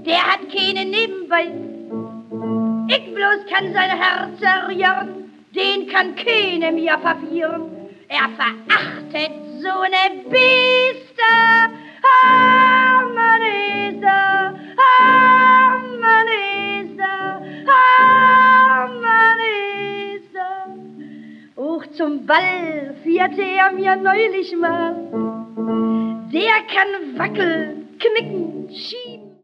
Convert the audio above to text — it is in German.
der hat keine nebenbei. Ich bloß kann sein Herz erjahren, den kann keiner mir verwirren. Er verachtet so ne Bieste. Manesa, Manesa, Manesa. Auch zum Ball führte er mir neulich mal. Der kann wackeln, knicken, schieben.